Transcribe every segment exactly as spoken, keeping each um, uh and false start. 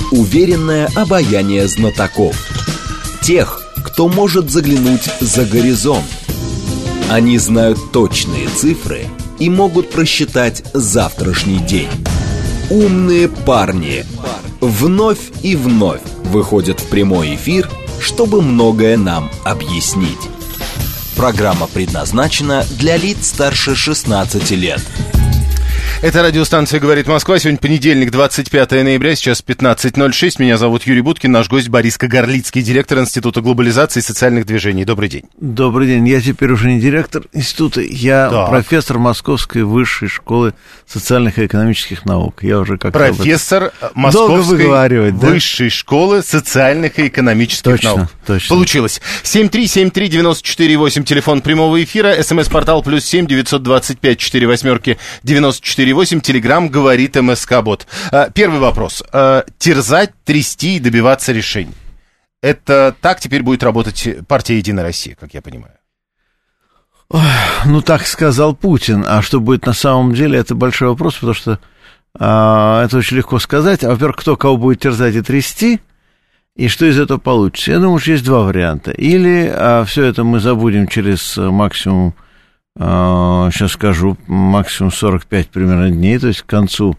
уверенное обаяние знатоков. Тех, кто может заглянуть за горизонт. Они знают точные цифры и могут просчитать завтрашний день. Умные парни вновь и вновь выходят в прямой эфир, чтобы многое нам объяснить. Программа предназначена для лиц старше шестнадцати лет. Это радиостанция «Говорит Москва». Сегодня понедельник, двадцать пятое ноября, сейчас пятнадцать ноль шесть. Меня зовут Юрий Буткин, наш гость Борис Кагарлицкий, директор Института глобализации и социальных движений. Добрый день. Добрый день. Я теперь уже не директор института, я так. профессор Московской высшей школы социальных и экономических наук. Я уже как Профессор Московской высшой школы социальных и экономических точно, наук. Точно. Получилось. семь три семь три девять четыре восемь, телефон прямого эфира, смс-портал плюс семь девятьсот двадцать пять четыре восьмерки девяносто четыре восемь, телеграм говорит МСК-бот. Первый вопрос. Терзать, трясти и добиваться решений. Это так теперь будет работать партия «Единая Россия», как я понимаю? Ой, ну, так сказал Путин. А что будет на самом деле, это большой вопрос, потому что а, это очень легко сказать. А, во-первых, кто кого будет терзать и трясти, и что из этого получится? Я думаю, что есть два варианта. Или а, все это мы забудем через максимум, а, сейчас скажу, максимум сорок пять примерно дней, то есть к концу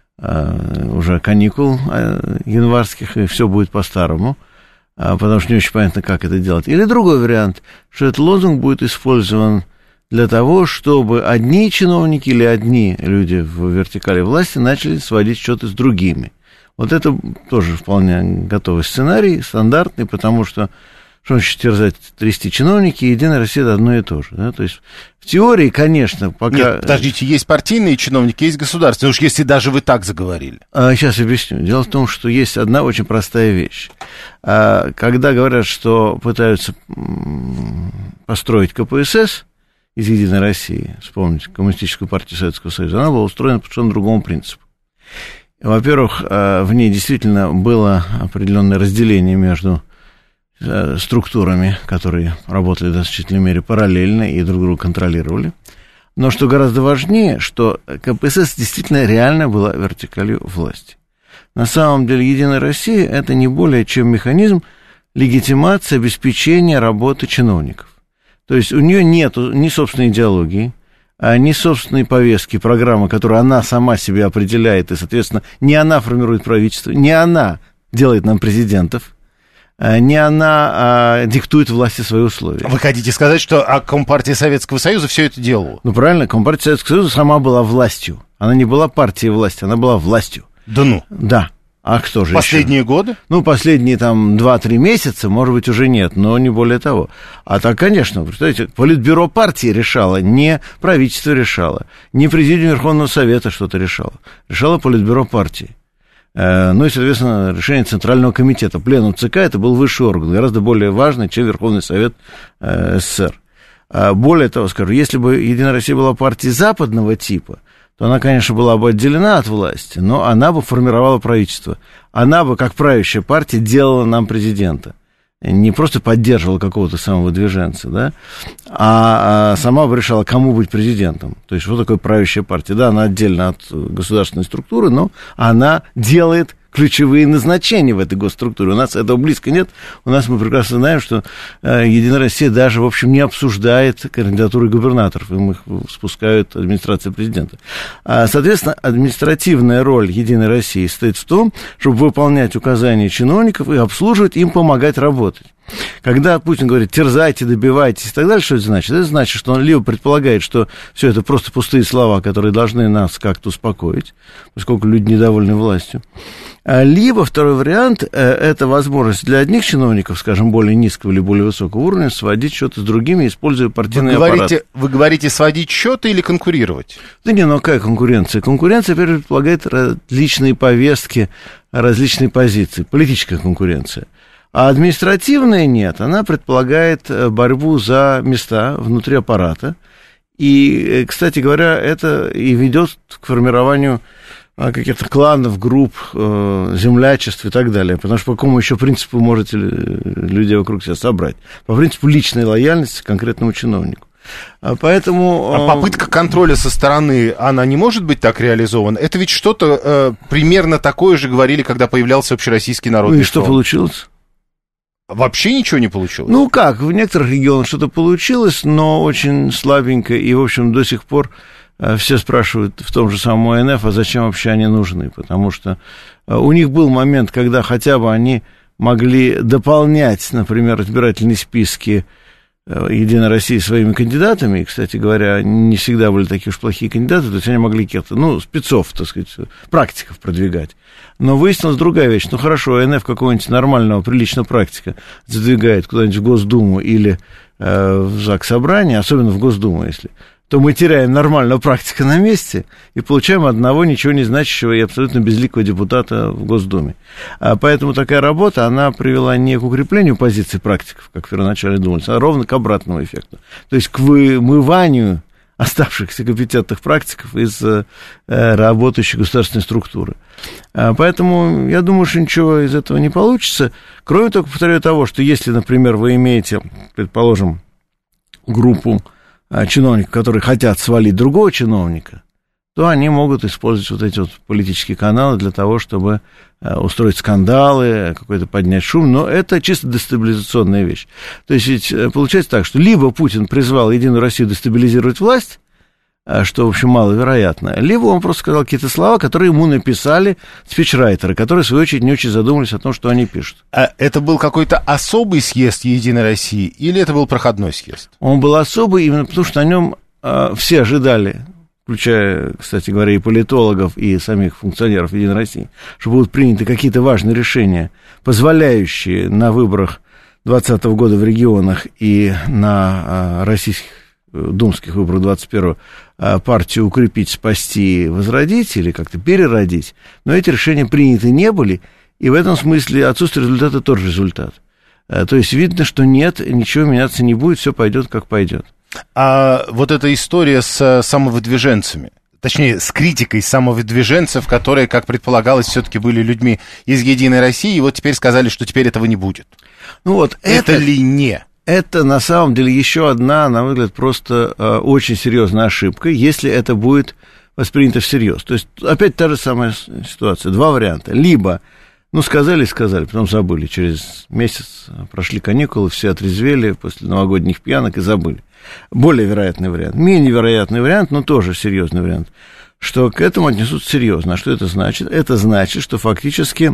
а, уже каникул а, январских, и все будет по-старому. Потому что не очень понятно, как это делать. Или другой вариант, что этот лозунг будет использован для того, чтобы одни чиновники или одни люди в вертикали власти начали сводить счеты с другими. Вот это тоже вполне готовый сценарий, стандартный, потому что что значит терзать, трясти чиновники, и «Единая Россия» — это одно и то же. Да? То есть в теории, конечно, пока... Нет, подождите, есть партийные чиновники, есть государственные, уж если даже вы так заговорили. А, сейчас объясню. Дело в том, что есть одна очень простая вещь. А, когда говорят, что пытаются построить ка пэ эс эс из «Единой России», вспомните Коммунистическую партию Советского Союза, она была устроена по совершенно другому принципу. Во-первых, в ней действительно было определенное разделение между структурами, которые работали в значительной мере параллельно и друг друга контролировали. Но что гораздо важнее, что ка пэ эс эс действительно реально была вертикалью власти. На самом деле «Единая Россия» — это не более чем механизм легитимации, обеспечения работы чиновников. То есть у нее нет ни собственной идеологии, ни собственной повестки, программы, которую она сама себе определяет, и, соответственно, не она формирует правительство, не она делает нам президентов, не она а, диктует власти свои условия. Вы хотите сказать, что а Компартия Советского Союза все это делала? Ну, правильно, Компартия Советского Союза сама была властью. Она не была партией власти, она была властью. Да ну? Да. А кто же Последние еще? годы? Ну, последние там два-три месяца, может быть, уже нет, но не более того. А так, конечно, представляете, Политбюро партии решало, не правительство решало, не Президиум Верховного Совета что-то решало. Решало Политбюро партии. Ну и, соответственно, решение Центрального комитета. Пленум ЦК — это был высший орган, гораздо более важный, чем Верховный Совет СССР. Более того, скажу, если бы «Единая Россия» была партией западного типа, то она, конечно, была бы отделена от власти, но она бы формировала правительство. Она бы, как правящая партия, делала нам президента. Не просто поддерживала какого-то самого движенца, да, а, а сама бы решала, кому быть президентом. То есть, что такое правящая партия? Да, она отдельно от государственной структуры, но она делает ключевые назначения в этой госструктуре. У нас этого близко нет. У нас мы прекрасно знаем, что э, «Единая Россия» даже, в общем, не обсуждает кандидатуры губернаторов. Им их спускают администрация президента. А, соответственно, административная роль «Единой России» состоит в том, чтобы выполнять указания чиновников и обслуживать, им помогать работать. Когда Путин говорит «терзайте, добивайтесь» и так далее, что это значит? Это значит, что он либо предполагает, что все это просто пустые слова, которые должны нас как-то успокоить, поскольку люди недовольны властью. Либо второй вариант – это возможность для одних чиновников, скажем, более низкого или более высокого уровня, сводить счеты с другими, используя партийный вы говорите, аппарат. Вы говорите сводить счеты или конкурировать? Да не, ну какая конкуренция? Конкуренция, во-первых, предполагает различные повестки, различные позиции, политическая конкуренция. А административная нет, она предполагает борьбу за места внутри аппарата. И, кстати говоря, это и ведет к формированию каких-то кланов, групп, землячеств и так далее. Потому что по какому еще принципу вы можете людей вокруг себя собрать? По принципу личной лояльности к конкретному чиновнику. Поэтому... А попытка контроля со стороны, она не может быть так реализована? Это ведь что-то э, примерно такое же говорили, когда появлялся Общероссийский народный Ну и что фронт. получилось? Вообще ничего не получилось? Ну как, в некоторых регионах что-то получилось, но очень слабенько, и, в общем, до сих пор э, все спрашивают в том же самом О Эн Эф, а зачем вообще они нужны, потому что э, у них был момент, когда хотя бы они могли дополнять, например, избирательные списки Единой России своими кандидатами, и, кстати говоря, не всегда были такие уж плохие кандидаты, то есть они могли каких-то, ну, спецов, так сказать, практиков продвигать. Но выяснилась другая вещь. Ну, хорошо, О Эн Эф какого-нибудь нормального, приличного практика задвигает куда-нибудь в Госдуму или э, в Заксобрание, особенно в Госдуму, если, то мы теряем нормального практика на месте и получаем одного ничего не значащего и абсолютно безликого депутата в Госдуме. А поэтому такая работа, она привела не к укреплению позиций практиков, как первоначально думалось, а ровно к обратному эффекту. То есть к вымыванию оставшихся компетентных практиков из э, работающей государственной структуры. А поэтому я думаю, что ничего из этого не получится, кроме только, повторяю, того, что если, например, вы имеете, предположим, группу чиновников, которые хотят свалить другого чиновника, то они могут использовать вот эти вот политические каналы для того, чтобы устроить скандалы, какой-то поднять шум, но это чисто дестабилизационная вещь. То есть ведь получается так, что либо Путин призвал Единую Россию дестабилизировать власть, что, в общем, маловероятно, либо он просто сказал какие-то слова, которые ему написали спичрайтеры, которые, в свою очередь, не очень задумались о том, что они пишут. А это был какой-то особый съезд Единой России или это был проходной съезд? Он был особый именно потому, что на нем э, все ожидали, включая, кстати говоря, и политологов, и самих функционеров Единой России, что будут приняты какие-то важные решения, позволяющие на выборах двадцатого года в регионах и на э, российских думских выборах двадцать первого партию укрепить, спасти, возродить или как-то переродить, но эти решения приняты не были, и в этом смысле отсутствие результата тот же результат. То есть видно, что нет, ничего меняться не будет, все пойдет как пойдет. А вот эта история с самовыдвиженцами, точнее, с критикой самовыдвиженцев, которые, как предполагалось, все-таки были людьми из Единой России, и вот теперь сказали, что теперь этого не будет. Ну вот это, это ли не? Это, на самом деле, еще одна, на мой взгляд, просто э, очень серьезная ошибка, если это будет воспринято всерьез. То есть, опять та же самая ситуация, два варианта. Либо, ну, сказали и сказали, потом забыли. Через месяц прошли каникулы, все отрезвели после новогодних пьянок и забыли. Более вероятный вариант. Менее вероятный вариант, но тоже серьезный вариант, что к этому отнесутся серьезно. А что это значит? Это значит, что фактически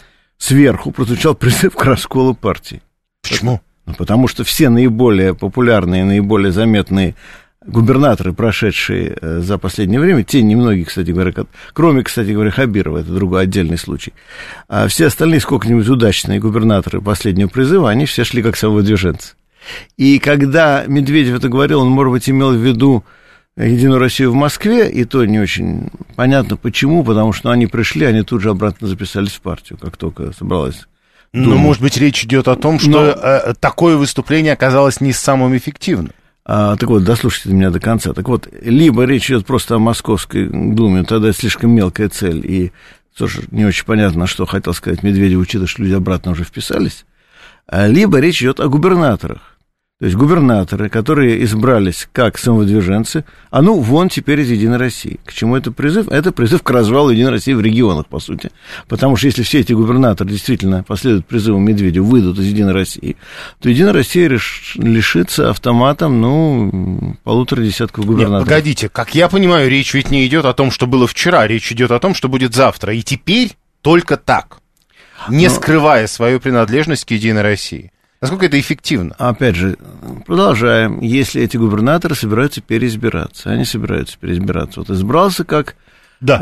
сверху прозвучал призыв к расколу партии. Почему? Ну, потому что все наиболее популярные, наиболее заметные губернаторы, прошедшие э, за последнее время, те немногие, кстати говоря, кроме, кстати говоря, Хабирова, это другой отдельный случай, а все остальные сколько-нибудь удачные губернаторы последнего призыва, они все шли как самовыдвиженцы. И когда Медведев это говорил, он, может быть, имел в виду Единую Россию в Москве, и то не очень понятно почему, потому что они пришли, они тут же обратно записались в партию, как только собралась. Ну, может быть, речь идет о том, что Но... э, такое выступление оказалось не самым эффективным. А, так вот, дослушайте меня до конца. Так вот, либо речь идет просто о Московской Думе, тогда это слишком мелкая цель, и тоже не очень понятно, что хотел сказать Медведев, учитывая, что люди обратно уже вписались, либо речь идет о губернаторах. То есть губернаторы, которые избрались как самовыдвиженцы, а ну вон теперь из Единой России. К чему это призыв? Это призыв к развалу Единой России в регионах, по сути. Потому что если все эти губернаторы действительно последуют призыву Медведева, выйдут из Единой России, то Единая Россия реш... лишится автоматом, ну, полутора десятков губернаторов. Нет, погодите, как я понимаю, речь ведь не идет о том, что было вчера, речь идет о том, что будет завтра. И теперь только так, не Но... скрывая свою принадлежность к Единой России. Насколько это эффективно? Опять же, продолжаем. Если эти губернаторы собираются переизбираться, они собираются переизбираться. Вот избрался как да.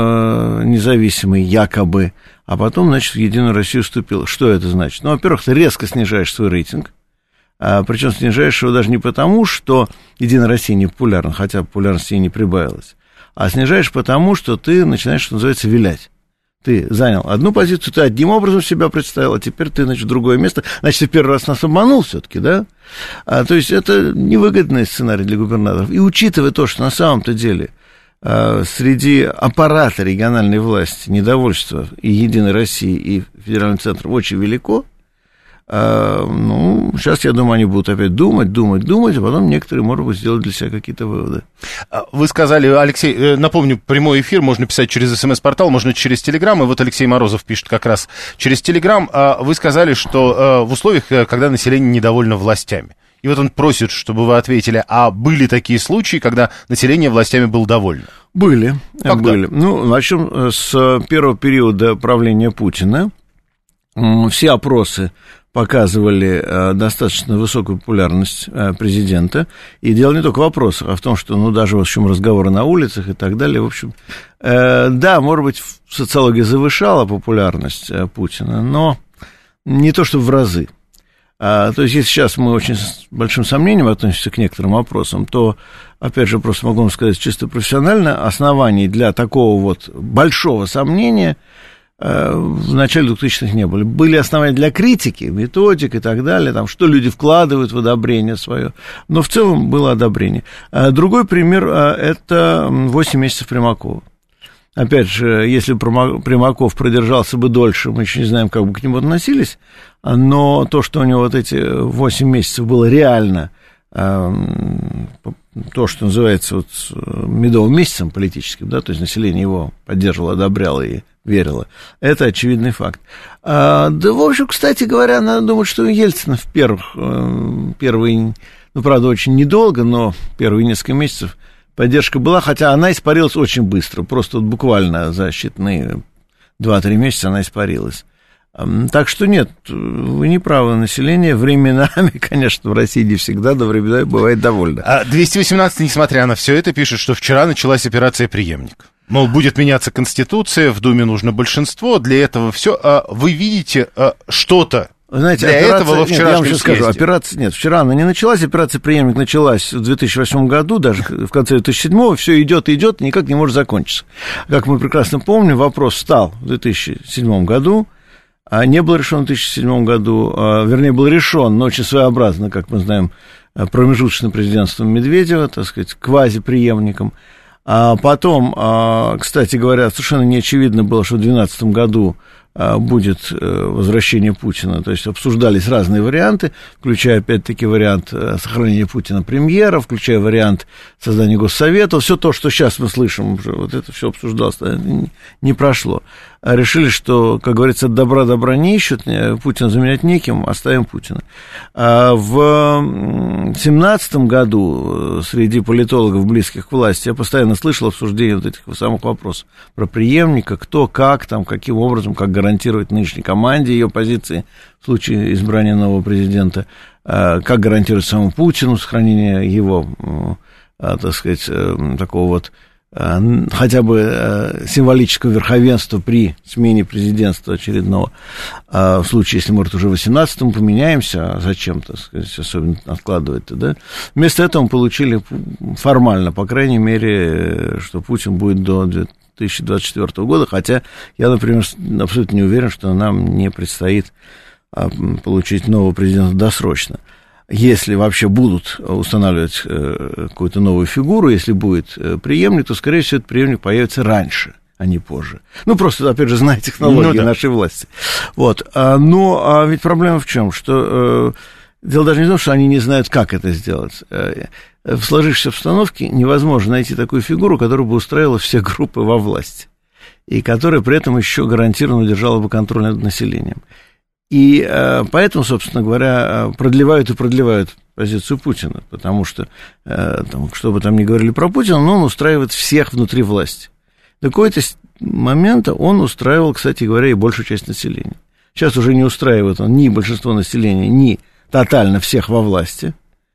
э, независимый якобы, а потом, значит, в Единую Россию вступил. Что это значит? Ну, во-первых, ты резко снижаешь свой рейтинг, а, причем снижаешь его даже не потому, что Единая Россия не популярна, хотя популярности и не прибавилась, а снижаешь потому, что ты начинаешь, что называется, вилять. Ты занял одну позицию, ты одним образом себя представил, а теперь ты, значит, в другое место. Значит, ты первый раз нас обманул все-таки, да? А, то есть это невыгодный сценарий для губернаторов. И учитывая то, что на самом-то деле а, среди аппарата региональной власти недовольство и Единой России, и федеральным центром очень велико, Ну, сейчас, я думаю, они будут опять думать, думать, думать, а потом некоторые, может быть, сделать для себя какие-то выводы. Вы сказали, Алексей, напомню, прямой эфир можно писать через СМС-портал, можно через Телеграм, и вот Алексей Морозов пишет как раз через Телеграм. Вы сказали, что в условиях, когда население недовольно властями, и вот он просит, чтобы вы ответили, а были такие случаи, когда население властями было довольно? Были, Когда? были. Ну, начнем с первого периода правления Путина. Все опросы показывали э, достаточно высокую популярность э, президента. И дело не только в вопросах, а в том, что, ну, даже, в общем, разговоры на улицах и так далее, в общем, э, да, может быть, социология завышала популярность э, Путина, но не то, чтобы в разы. А, то есть, если сейчас мы очень с большим сомнением относимся к некоторым опросам, то, опять же, просто могу вам сказать чисто профессионально, оснований для такого вот большого сомнения в начале двухтысячных не были. Были основания для критики, методик и так далее, там, что люди вкладывают в одобрение свое, но в целом было одобрение. Другой пример – это восемь месяцев Примакова. Опять же, если Примаков продержался бы дольше, мы еще не знаем, как бы к нему относились, но то, что у него вот эти восемь месяцев было реально, то, что называется вот медовым месяцем политическим, да, то есть население его поддерживало, одобряло и верило, это очевидный факт. А, да, в общем, кстати говоря, надо думать, что у Ельцина в первых, первые, ну, правда, очень недолго, но первые несколько месяцев поддержка была, хотя она испарилась очень быстро, просто вот буквально за считанные два-три месяца она испарилась. Так что нет, вы не правы, население временами, конечно, в России не всегда, но временами бывает довольно. А двести восемнадцать, несмотря на все это, пишет, что вчера началась операция «Преемник». Мол, будет меняться Конституция, в Думе нужно большинство, для этого все. А вы видите а, что-то Знаете, для операция, этого во вчерашнем нет, я вам сейчас съезде? скажу, операция, нет, вчера она не началась, операция «Преемник» началась в две тысячи восьмом году, даже в конце две тысячи седьмого, все идет и идет, никак не может закончиться. Как мы прекрасно помним, вопрос встал в две тысячи седьмом году, а не был решен в две тысячи седьмом году, а, вернее, был решен, но очень своеобразно, как мы знаем, промежуточным президентством Медведева, так сказать, квазипреемником. А потом, а, кстати говоря, совершенно неочевидно было, что в две тысячи двенадцатом году а, будет возвращение Путина, то есть обсуждались разные варианты, включая, опять-таки, вариант сохранения Путина премьера, включая вариант создания Госсовета, все то, что сейчас мы слышим, вот это все обсуждалось, не прошло. Решили, что, как говорится, от добра добра не ищут, Путина заменять неким, оставим Путина. А в две тысячи семнадцатом году среди политологов, близких к власти, я постоянно слышал обсуждение вот этих самых вопросов про преемника, кто, как, там, каким образом, как гарантировать нынешней команде ее позиции в случае избрания нового президента, как гарантировать самому Путину сохранение его, так сказать, такого вот хотя бы символического верховенства при смене президентства очередного. В случае, если, может, уже в восемнадцатом поменяемся, а зачем, так сказать, особенно откладывать-то, да? Вместо этого мы получили формально, по крайней мере, что Путин будет до две тысячи двадцать четвёртого года, хотя я, например, абсолютно не уверен, что нам не предстоит получить нового президента досрочно. Если вообще будут устанавливать какую-то новую фигуру, если будет преемник, то, скорее всего, этот преемник появится раньше, а не позже. Ну, просто, опять же, зная технологии ну, да. нашей власти. Вот. Но а ведь проблема в чем? Что дело даже не в том, что они не знают, как это сделать. В сложившейся обстановке невозможно найти такую фигуру, которая бы устраивала все группы во власти, и которая при этом еще гарантированно держала бы контроль над населением. И э, поэтому, собственно говоря, продлевают и продлевают позицию Путина, потому что, э, там, что бы там ни говорили про Путина, но он устраивает всех внутри власти. До какого-то момента он устраивал, кстати говоря, и большую часть населения. Сейчас уже не устраивает он ни большинство населения, ни тотально всех во власти.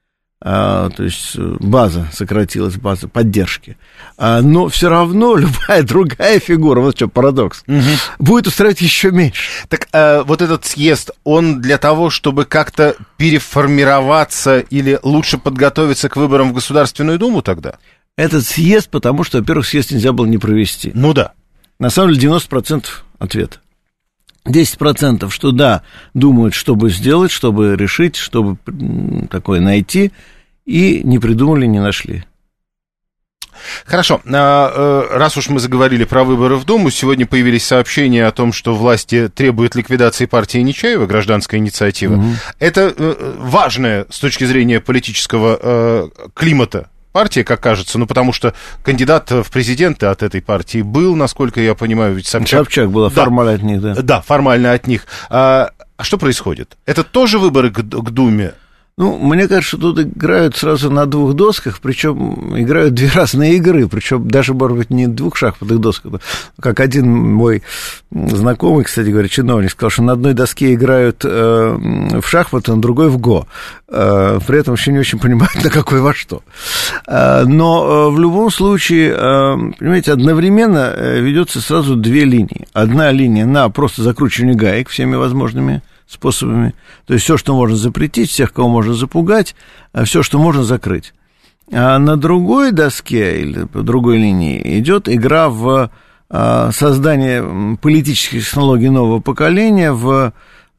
А, то есть база сократилась, база поддержки. А, но все равно любая другая фигура, вот что парадокс, угу. будет устраивать еще меньше. Так а, вот этот съезд, он для того, чтобы как-то переформироваться или лучше подготовиться к выборам в Государственную Думу тогда? Этот съезд, потому что, во-первых, съезд нельзя было не провести. Ну да. На самом деле девяносто процентов ответа. десять процентов, что да, думают, чтобы сделать, чтобы решить, чтобы такое найти, и не придумали, не нашли. Хорошо. Раз уж мы заговорили про выборы в Думу, сегодня появились сообщения о том, что власти требуют ликвидации партии Нечаева, гражданская инициатива. Угу. Это важная с точки зрения политического климата партия, как кажется, ну, потому что кандидат в президенты от этой партии был, насколько я понимаю, ведь Собчак... Собчак была да, формально от них, да. Да, формально от них. А, а что происходит? Это тоже выборы к, к Думе? Ну, мне кажется, тут играют сразу на двух досках, причем играют две разные игры, причем даже, может быть, не двух шахматных досках. Как один мой знакомый, кстати говоря, чиновник, сказал, что на одной доске играют э, в шахматы, на другой в го. Э, при этом еще не очень понимают, на какой во что. Э, но э, в любом случае, э, понимаете, одновременно ведется сразу две линии. Одна линия на просто закручивание гаек всеми возможными способами. То есть все, что можно запретить, всех, кого можно запугать, все, что можно закрыть. А на другой доске или по другой линии идет игра в создание политических технологий нового поколения, в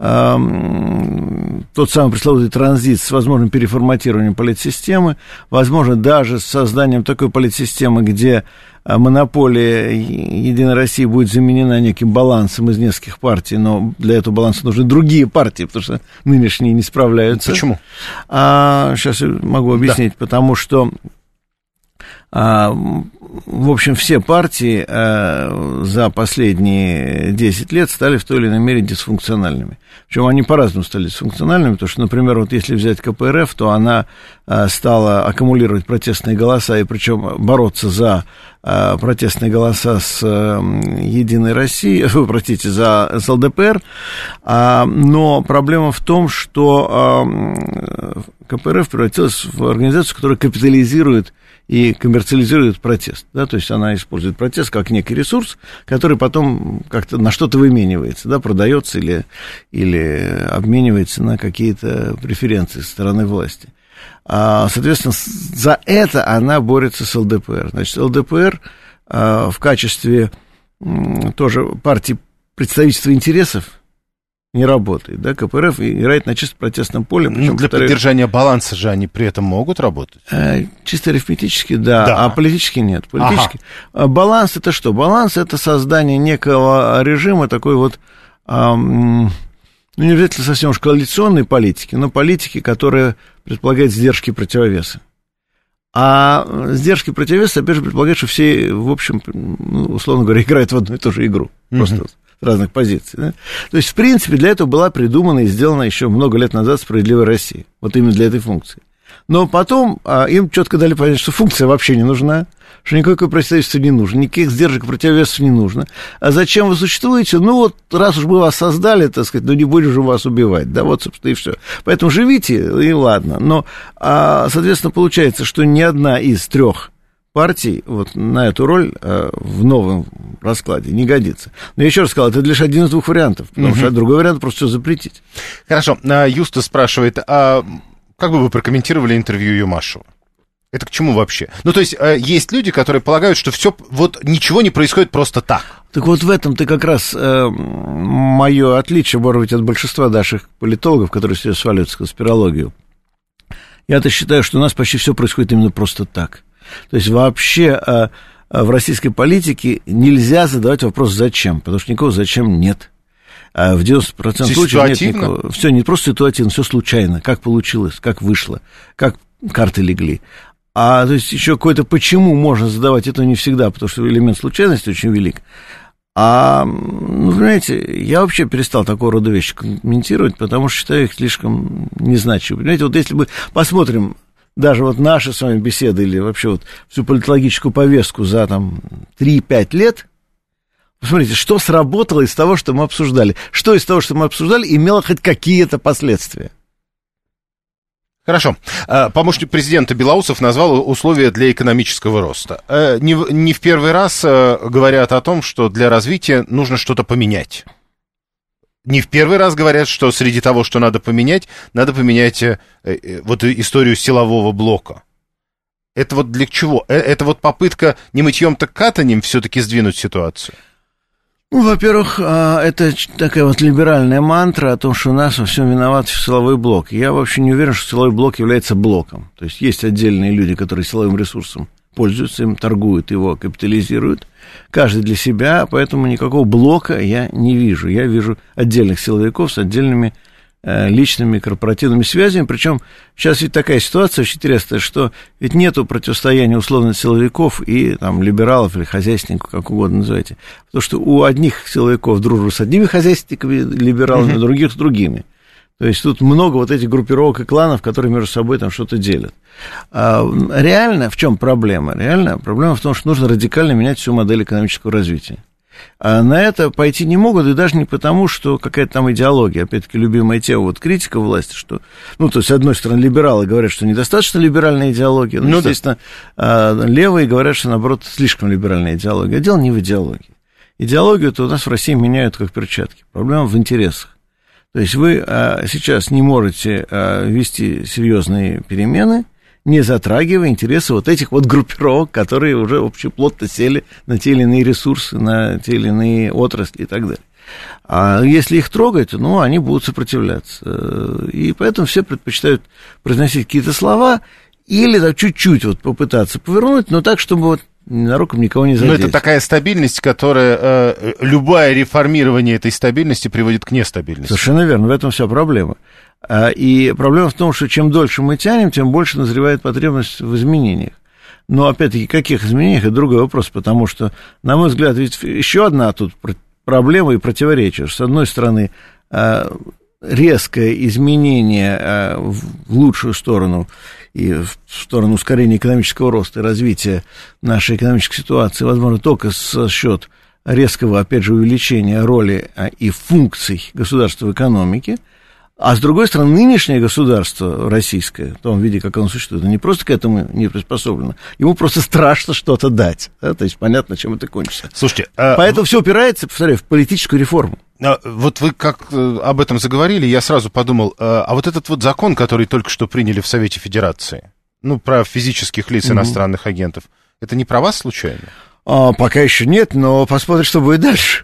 тот самый пресловутый транзит с возможным переформатированием политсистемы, возможно, даже с созданием такой политсистемы, где монополия Единой России будет заменена неким балансом из нескольких партий, но для этого баланса нужны другие партии, потому что нынешние не справляются. Почему? А, сейчас я могу объяснить, да. Потому что а, в общем, все партии а, за последние десять лет стали в той или иной мере дисфункциональными. Причем они по-разному стали дисфункциональными, потому что, например, вот если взять ка пэ эр эф, то она а, стала аккумулировать протестные голоса, и причем бороться за а, протестные голоса с а, Единой Россией, простите, за с эл дэ пэ эр, а, но проблема в том, что а, ка пэ эр эф превратилась в организацию, которая капитализирует и коммерциализирует протест, да, то есть она использует протест как некий ресурс, который потом как-то на что-то выменивается, да, продается или, или обменивается на какие-то преференции со стороны власти. А, соответственно, за это она борется с эл дэ пэ эр. Значит, эл дэ пэ эр а, в качестве м, тоже партии представительства интересов не работает, да, ка пэ эр эф играет на чисто протестном поле. Ну, для повторяю, поддержания баланса же они при этом могут работать? Чисто арифметически, да, да. А политически нет. Политически. Ага. Баланс это что? Баланс это создание некого режима, такой вот, ну, не обязательно совсем уж коалиционной политики, но политики, которая предполагает сдержки и противовесы. А сдержки и противовесы, опять же, предполагают, что все, в общем, ну, условно говоря, играют в одну и ту же игру. Просто mm-hmm. с разных позиций. Да? То есть, в принципе, для этого была придумана и сделана еще много лет назад «Справедливая Россия». Вот именно для этой функции. Но потом а, им четко дали понять, что функция вообще не нужна, что никакое представительство не нужно, никаких сдержек и противовесов не нужно. А зачем вы существуете? Ну, вот раз уж мы вас создали, так сказать, ну, не будем же вас убивать. Да, вот, собственно, и все. Поэтому живите, и ладно. Но, а, соответственно, получается, что ни одна из трех партий вот на эту роль а, в новом раскладе не годится. Но я еще раз сказал, это лишь один из двух вариантов, потому угу. что другой вариант просто все запретить. Хорошо. Юста спрашивает, а как бы вы прокомментировали интервью Юмашева? Это к чему вообще? Ну, то есть, есть люди, которые полагают, что все, вот ничего не происходит просто так. Так вот в этом-то как раз э, мое отличие, может быть, от большинства наших политологов, которые сейчас сваливаются в конспирологию. Я-то считаю, что у нас почти все происходит именно просто так. То есть, вообще э, в российской политике нельзя задавать вопрос «зачем?», потому что никакого «зачем» нет. А в девяносто процентов случаев нет никакого. Все не просто ситуативно, все случайно. Как получилось, как вышло, как карты легли. А то есть еще какое-то почему можно задавать, это не всегда, потому что элемент случайности очень велик. А, ну, понимаете, я вообще перестал такого рода вещи комментировать, потому что считаю их слишком незначимыми. Понимаете, вот если мы посмотрим даже вот наши с вами беседы или вообще вот всю политологическую повестку за там три-пять лет, посмотрите, что сработало из того, что мы обсуждали. Что из того, что мы обсуждали, имело хоть какие-то последствия. Хорошо. Помощник президента Белоусов назвал условия для экономического роста. Не в, не в первый раз говорят о том, что для развития нужно что-то поменять. Не в первый раз говорят, что среди того, что надо поменять, надо поменять вот историю силового блока. Это вот для чего? Это вот попытка не мытьем, так катанем все-таки сдвинуть ситуацию? Ну, во-первых, это такая вот либеральная мантра о том, что у нас во всем виноват силовой блок. Я вообще не уверен, что силовой блок является блоком. То есть есть отдельные люди, которые силовым ресурсом пользуются им, торгуют его, капитализируют, каждый для себя, поэтому никакого блока я не вижу. Я вижу отдельных силовиков с отдельными э, личными корпоративными связями, причем сейчас ведь такая ситуация очень интересная, что ведь нету противостояния условно силовиков и там либералов или хозяйственников, как угодно называйте, потому что у одних силовиков дружба с одними хозяйственниками, либералами, mm-hmm. других с другими. То есть тут много вот этих группировок и кланов, которые между собой там что-то делят. А реально в чем проблема? Реально проблема в том, что нужно радикально менять всю модель экономического развития. А на это пойти не могут, и даже не потому, что какая-то там идеология. Опять-таки, любимая тема вот критика власти, что, ну, то есть, с одной стороны, либералы говорят, что недостаточно либеральная идеология, но, ну, естественно, да. левые говорят, что, наоборот, слишком либеральная идеология. А дело не в идеологии. Идеологию-то у нас в России меняют как перчатки. Проблема в интересах. То есть вы а, сейчас не можете а, вести серьезные перемены, не затрагивая интересы вот этих вот группировок, которые уже общеплотно сели на те или иные ресурсы, на те или иные отрасли и так далее. А если их трогать, ну, они будут сопротивляться. И поэтому все предпочитают произносить какие-то слова или так, чуть-чуть вот попытаться повернуть, но так, чтобы вот ненароком никого не задеть. Но это такая стабильность, которая... Э, любое реформирование этой стабильности приводит к нестабильности. Совершенно верно, в этом вся проблема. И проблема в том, что чем дольше мы тянем, тем больше назревает потребность в изменениях. Но, опять-таки, каких изменениях, это другой вопрос, потому что, на мой взгляд, ведь еще одна тут проблема и противоречие. С одной стороны, резкое изменение в лучшую сторону и в сторону ускорения экономического роста и развития нашей экономической ситуации возможно только за счет резкого, опять же, увеличения роли и функций государства в экономике. А с другой стороны, нынешнее государство российское, в том виде, как оно существует, не просто к этому не приспособлено, ему просто страшно что-то дать. Да? То есть понятно, чем это кончится. Слушайте, поэтому а... все упирается, повторяю, в политическую реформу. А, вот вы как об этом заговорили, я сразу подумал, а, а вот этот вот закон, который только что приняли в Совете Федерации, ну, про физических лиц, mm-hmm. иностранных агентов, это не про вас случайно? А, пока еще нет, но посмотрим, что будет дальше.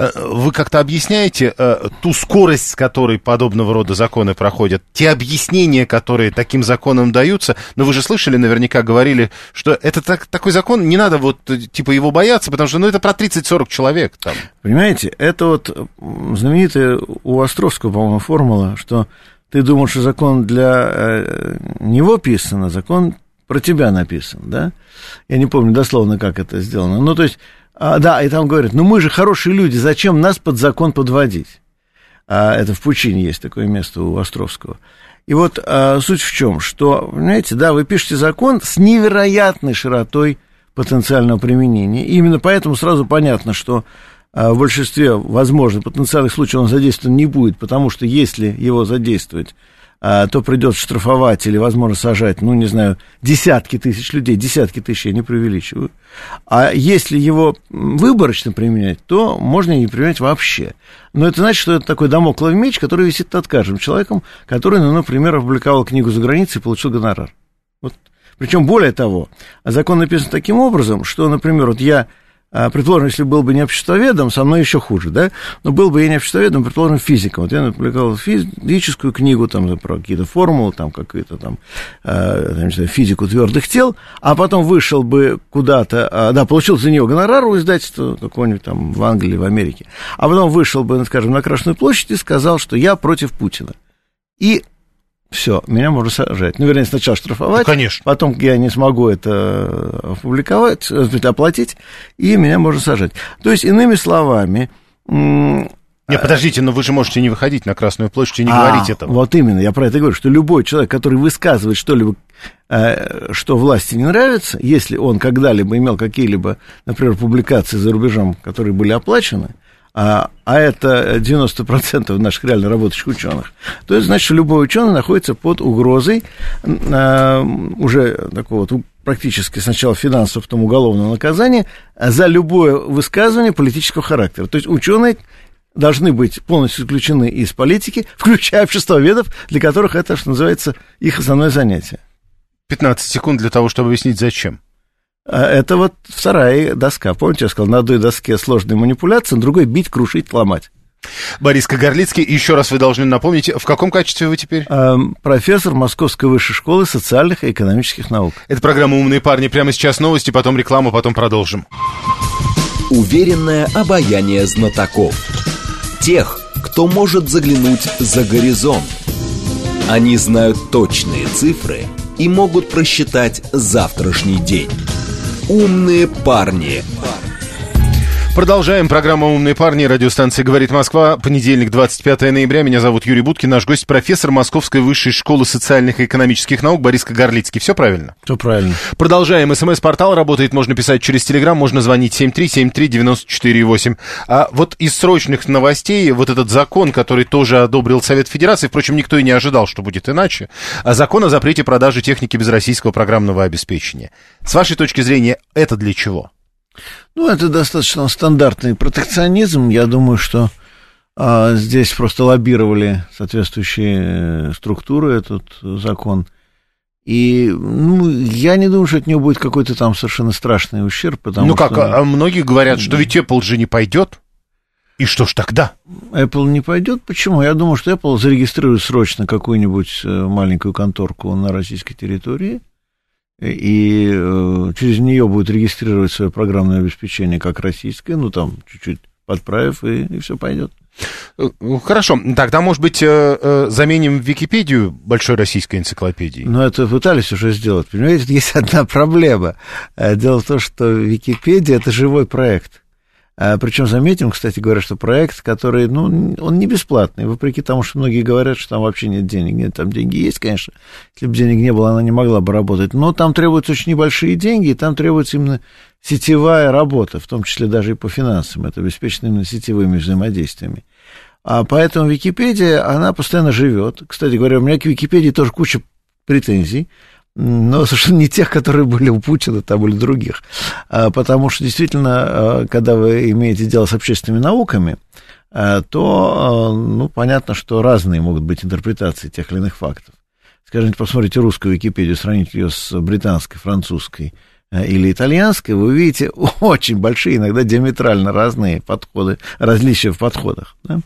Вы как-то объясняете э, ту скорость, с которой подобного рода законы проходят, те объяснения, которые таким законам даются, но вы же слышали, наверняка говорили, что это так, такой закон, не надо вот типа его бояться, потому что ну, это про тридцать-сорок человек там. Понимаете, это вот знаменитая у Островского, по-моему, формула, что ты думаешь, что закон для э, него писан, а закон про тебя написан, да? Я не помню дословно, как это сделано. Ну, то есть, а, да, и там говорят, ну, мы же хорошие люди, зачем нас под закон подводить? А, это в Пучине есть такое место у Островского. И вот а, суть в чем, что, понимаете, да, вы пишете закон с невероятной широтой потенциального применения. И именно поэтому сразу понятно, что а, в большинстве, возможно, потенциальных случаев он задействован не будет, потому что если его задействовать, то придется штрафовать или, возможно, сажать, ну, не знаю, десятки тысяч людей, десятки тысяч, я не преувеличиваю. А если его выборочно применять, то можно и не применять вообще. Но это значит, что это такой дамоклов меч, который висит над каждым человеком, который, ну, например, опубликовал книгу за границей и получил гонорар. Вот. Причем, более того, закон написан таким образом, что, например, вот я... Предположим, если был бы не обществоведом, со мной еще хуже, да, но был бы я не обществоведом, предположим, физиком. Вот я опубликовал физическую книгу там, про какие-то формулы, там, какую-то там, э, не знаю, физику твердых тел, а потом вышел бы куда-то, да, получил за нее гонорар у издательства какого-нибудь там в Англии, в Америке, а потом вышел бы, скажем, на Красную площадь и сказал, что я против Путина. И все, меня можно сажать. Ну, вернее, сначала штрафовать, ну, конечно. Потом я не смогу это опубликовать, оплатить, и меня можно сажать. То есть, иными словами... М- Нет, подождите, но вы же можете не выходить на Красную площадь и не а, говорить этого. Вот именно, я про это говорю, что любой человек, который высказывает что-либо, э, что власти не нравится, если он когда-либо имел какие-либо, например, публикации за рубежом, которые были оплачены, А, а это девяносто процентов наших реально работающих ученых, то это значит, что любой ученый находится под угрозой а, уже такого вот практически сначала финансового, потом уголовного наказания за любое высказывание политического характера. То есть ученые должны быть полностью исключены из политики, включая обществоведов, для которых это, что называется, их основное занятие. пятнадцать секунд для того, чтобы объяснить, зачем. Это вот вторая доска. Помните, я сказал, на одной доске сложные манипуляции, на другой бить, крушить, ломать. Борис Кагарлицкий, еще раз вы должны напомнить, в каком качестве вы теперь? Профессор Московской высшей школы социальных и экономических наук. Это программа «Умные парни». Прямо сейчас новости, потом реклама, потом продолжим. Уверенное обаяние знатоков. Тех, кто может заглянуть за горизонт. Они знают точные цифры и могут просчитать завтрашний день. «Умные парни». Продолжаем программу «Умные парни». Радиостанция «Говорит Москва». Понедельник, двадцать пятое ноября. Меня зовут Юрий Буткин. Наш гость — профессор Московской высшей школы социальных и экономических наук Борис Кагарлицкий. Все правильно? Все правильно. Продолжаем. СМС-портал работает. Можно писать через Телеграм. Можно звонить семь три семь три девять четыре восемь. А вот из срочных новостей вот этот закон, который тоже одобрил Совет Федерации, впрочем, никто и не ожидал, что будет иначе, а закон о запрете продажи техники без российского программного обеспечения. С вашей точки зрения, это для чего? Ну, это достаточно стандартный протекционизм. Я думаю, что а, здесь просто лоббировали соответствующие структуры этот закон. И ну, я не думаю, что от него будет какой-то там совершенно страшный ущерб. Потому ну что... как, а многие говорят, что ведь Apple же не пойдет. И что ж тогда? Apple не пойдет. Почему? Я думаю, что Apple зарегистрирует срочно какую-нибудь маленькую конторку на российской территории. И э, через нее будет регистрировать свое программное обеспечение как российское, ну, там, чуть-чуть подправив, и, и все пойдет. Хорошо. Тогда, может быть, э, э, заменим Википедию большой российской энциклопедией? Ну, это пытались уже сделать. Понимаете, есть одна проблема. Дело в том, что Википедия — это живой проект. Причем заметим, кстати говоря, что проект, который, ну, он не бесплатный, вопреки тому, что многие говорят, что там вообще нет денег. Нет, там деньги есть, конечно. Если бы денег не было, она не могла бы работать. Но там требуются очень небольшие деньги, и там требуется именно сетевая работа, в том числе даже и по финансам. Это обеспечено именно сетевыми взаимодействиями. А поэтому Википедия, она постоянно живет. Кстати говоря, у меня к Википедии тоже куча претензий. Но совершенно не тех, которые были у Путина, там были других. Потому что, действительно, когда вы имеете дело с общественными науками, то, ну, понятно, что разные могут быть интерпретации тех или иных фактов. Скажите, посмотрите русскую Википедию, сравните ее с британской, французской или итальянской, вы увидите очень большие, иногда диаметрально разные подходы, различия в подходах. Да?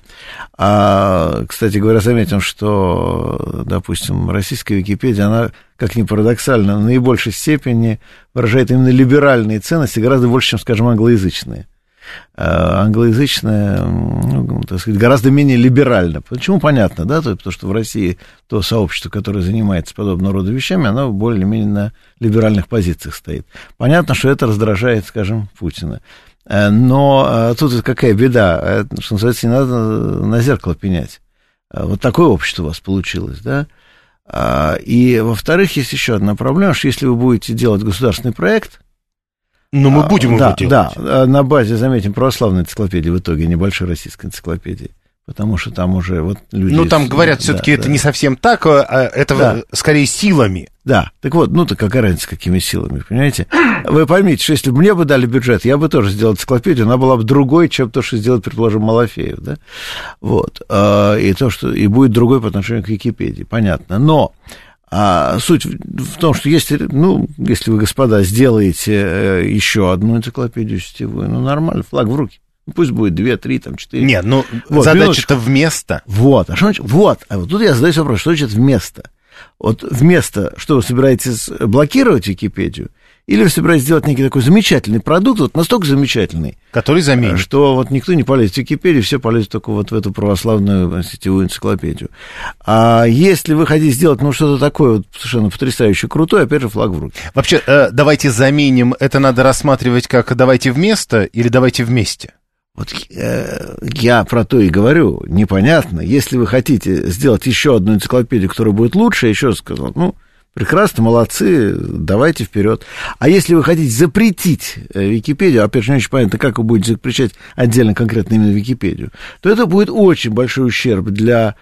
А, кстати говоря, заметим, что, допустим, российская Википедия, она, как ни парадоксально, в наибольшей степени выражает именно либеральные ценности, гораздо больше, чем, скажем, англоязычные. А, англоязычная, ну, так сказать, гораздо менее либерально. Почему? Понятно, да? Потому что в России то сообщество, которое занимается подобного рода вещами, оно более-менее на либеральных позициях стоит. Понятно, что это раздражает, скажем, Путина. Но тут какая беда, что называется, не надо на зеркало пенять. Вот такое общество у вас получилось, да? И, во-вторых, есть еще одна проблема, что если вы будете делать государственный проект, но мы будем да, его делать. Да, на базе, заметим, православной энциклопедии в итоге, небольшой российской энциклопедии. Потому что там уже вот люди... Ну, там говорят, да, все-таки да, это да. не совсем так, а это да. скорее силами. Да, так вот, ну, так какая разница, какими силами, понимаете? Вы поймите, что если бы мне бы дали бюджет, я бы тоже сделал энциклопедию, она была бы другой, чем то, что сделает, предположим, Малафеев, да? Вот. И то, что... И будет другой по отношению к Википедии, понятно. Но... А суть в том, что если, ну, если вы, господа, сделаете еще одну энциклопедию сетевую, ну, нормально, флаг в руки. Пусть будет две, три, там, четыре. Нет, ну, вот, задача-то вместо. Вот, а что значит, вот, а вот тут я задаюсь вопрос, что значит вместо? Вот вместо, что вы собираетесь блокировать Википедию, или вы собираетесь сделать некий такой замечательный продукт, вот настолько замечательный, который заменит, что вот никто не полезет в Википедию, все полезут только вот в эту православную сетевую энциклопедию. А если вы хотите сделать, ну, что-то такое вот совершенно потрясающе крутое, опять же, флаг в руки. Вообще, э, давайте заменим, это надо рассматривать как давайте вместо или давайте вместе? Вот э, я про то и говорю, непонятно. Если вы хотите сделать еще одну энциклопедию, которая будет лучше, еще раз сказал, ну, прекрасно, молодцы, давайте вперед. А если вы хотите запретить Википедию, опять же, не очень понятно, как вы будете запрещать отдельно конкретно именно Википедию, то это будет очень большой ущерб для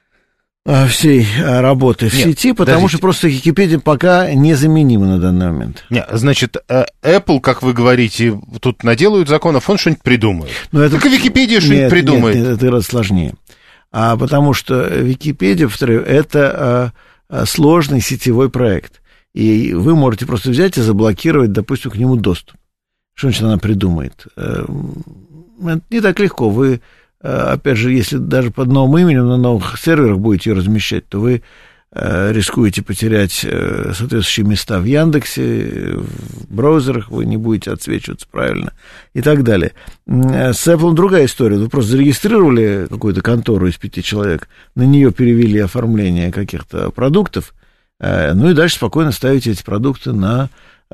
всей работы в Нет, сети, потому подождите. Что просто Википедия пока незаменима на данный момент. Нет, значит, Apple, как вы говорите, тут наделают законов, он что-нибудь придумает. Но это... Так и Википедия что-нибудь нет, придумает. Нет, нет, это гораздо сложнее. А потому что Википедия, повторяю, это а, сложный сетевой проект. И вы можете просто взять и заблокировать, допустим, к нему доступ. Что значит она придумает? Это не так легко. Вы опять же, если даже под новым именем на новых серверах будете ее размещать, то вы рискуете потерять соответствующие места в Яндексе, в браузерах, вы не будете отсвечиваться правильно и так далее. С Apple другая история. Вы просто зарегистрировали какую-то контору из пяти человек, на нее перевели оформление каких-то продуктов, ну и дальше спокойно ставите эти продукты на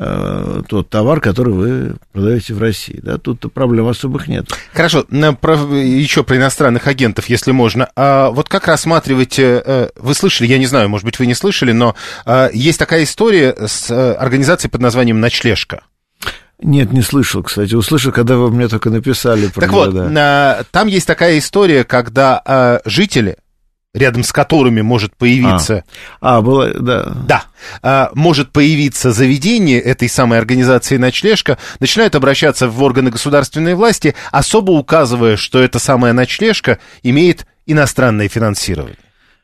тот товар, который вы продаете в России. Да? Тут проблем особых нет. Хорошо, про, еще про иностранных агентов, если можно. А вот как рассматриваете, вы слышали, я не знаю, может быть, вы не слышали, но есть такая история с организацией под названием «Ночлежка». Нет, не слышал, кстати. Услышал, когда вы мне только написали про так него. Вот, да. Там есть такая история, когда жители, рядом с которыми может появиться... А, а было, да. Да, а, может появиться заведение этой самой организации «Ночлежка», начинают обращаться в органы государственной власти, особо указывая, что эта самая «Ночлежка» имеет иностранное финансирование.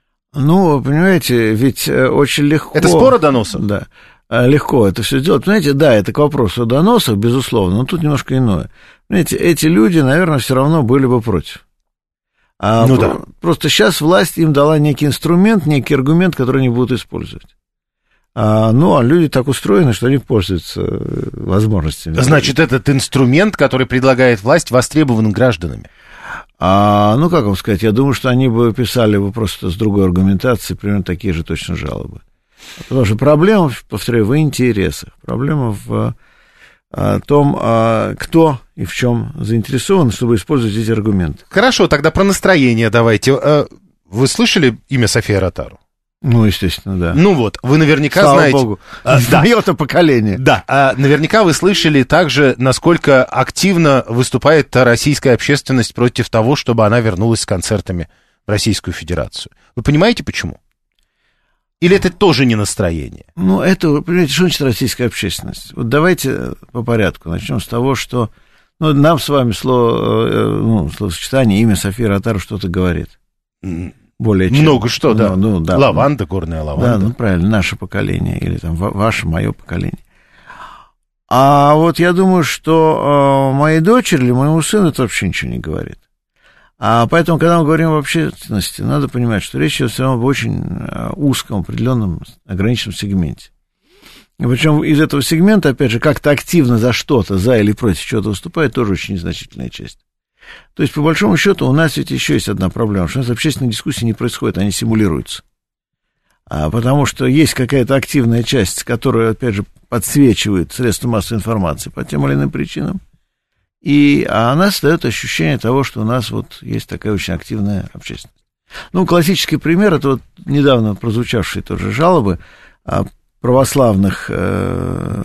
Ну, понимаете, ведь очень легко... Это спор о доносах? Да, легко это все сделать. Понимаете, да, это к вопросу о доносах, безусловно, но тут немножко иное. Понимаете, эти люди, наверное, все равно были бы против. А ну, про- да. Просто сейчас власть им дала некий инструмент, некий аргумент, который они будут использовать. А, ну, а люди так устроены, что они пользуются возможностями. Значит, этот инструмент, который предлагает власть, востребован гражданами? А, ну, как вам сказать, я думаю, что они бы писали бы просто с другой аргументацией примерно такие же точно жалобы. Потому что проблема, повторяю, в интересах. Проблема в о том, кто и в чем заинтересован, чтобы использовать эти аргументы. Хорошо, тогда про настроение давайте. Вы слышали имя София Ротару? Ну, естественно, да. Ну вот, вы наверняка Слава знаете... Богу. А, да. Мое-то поколение. Да, а, наверняка вы слышали также, насколько активно выступает российская общественность против того, чтобы она вернулась с концертами в Российскую Федерацию. Вы понимаете, почему? Или это тоже не настроение? Ну, это, понимаете, что значит российская общественность? Вот давайте по порядку. Начнем с того, что ну, нам с вами слово, ну, словосочетание, имя Софии Ротару что-то говорит. Более чем. Много что, да. Ну, ну, да. Лаванда, горная лаванда. Да, ну, правильно, наше поколение, или там ваше, мое поколение. А вот я думаю, что э, моей дочери или моему сыну это вообще ничего не говорит. А поэтому, когда мы говорим об общественности, надо понимать, что речь идет все равно об очень узком, определенном, ограниченном сегменте. И причем из этого сегмента, опять же, как-то активно за что-то, за или против чего-то выступает, тоже очень незначительная часть. То есть, по большому счету, у нас ведь еще есть одна проблема, что у нас общественные дискуссии не происходят, они симулируются. А потому что есть какая-то активная часть, которая, опять же, подсвечивает средства массовой информации по тем или иным причинам. И она создает ощущение того, что у нас вот есть такая очень активная общественность. Ну, классический пример, это вот недавно прозвучавшие тоже жалобы православных э,